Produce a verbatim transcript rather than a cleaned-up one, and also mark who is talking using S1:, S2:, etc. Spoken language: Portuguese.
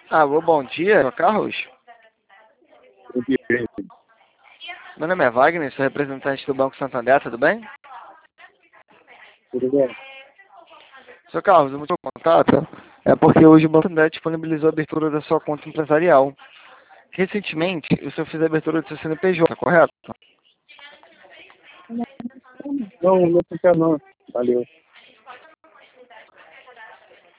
S1: Alô, bom dia, sou Carlos. Meu nome é Wagner, sou representante do Banco Santander, tudo bem?
S2: Tudo bem?
S1: Seu Carlos, o meu contato é porque hoje o Banco Santander disponibilizou a abertura da sua conta empresarial. Recentemente, o senhor fez a abertura do seu C N P J, correto?
S2: Não, não fica não. Valeu.